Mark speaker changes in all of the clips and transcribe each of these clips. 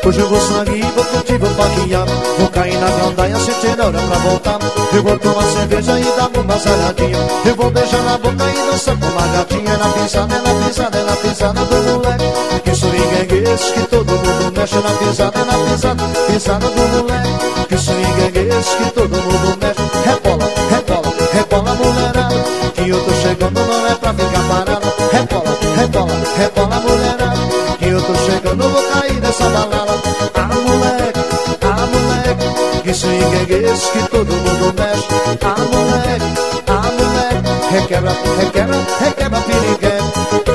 Speaker 1: Hoje eu vou sangue, vou curtir, vou paquear. Vou cair na gandaia sem ter hora pra voltar. Eu vou tomar cerveja e dar uma salhadinha. Eu vou beijar na boca e dançar com uma gatinha. Na pisada, na pisada, na pisada do moleque. Que swing é esse que todo mundo mexe. Na pisada, na pisada, pisada do moleque. Que swing é esse que todo mundo mexe. Rebola, rebola, rebola mulherada. Que eu tô chegando, não é pra ficar parada. Rebola, rebola, rebola mulherada. Que eu tô chegando, vou cair nessa balada. Ah moleque, que swing é esse que todo mundo mexe. Ah moleque, requebra, requebra, requebra piriguete.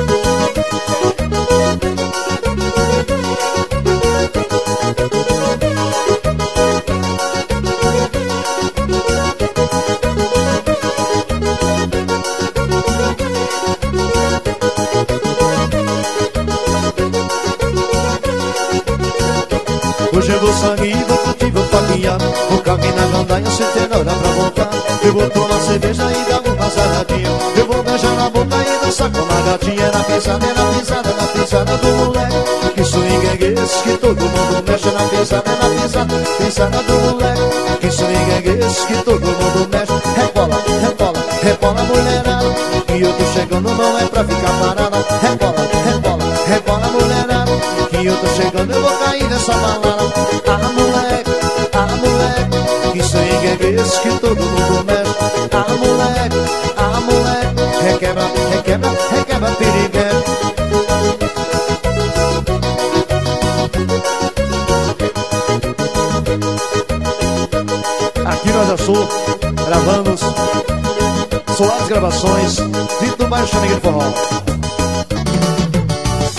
Speaker 1: Hoje eu vou sangue, vou curtir, vou paquear. Vou caminhar na gandaia sem ter hora pra voltar. Eu vou tomar cerveja e dar uma saladinha. Eu vou beijar na boca e dançar com uma gatinha. Na pisada, na pisada, na pisada do moleque. Que swing é esse que todo mundo mexe. Na pisada, na pisada, pisada do moleque. Que swing é esse que todo mundo mexe. Rebola, rebola, rebola mulherada. Que eu tô chegando, não é pra ficar parada. Rebola, rebola, rebola mulherada. Que eu tô chegando, eu vou cair nessa balada. Ah moleque, que swing é esse que todo mundo mexe. Ah moleque, requebra, requebra, requebra piriguete. Aqui no Asa Sul, gravamos Soares Gravações, Dito Baixo Negra de Forró.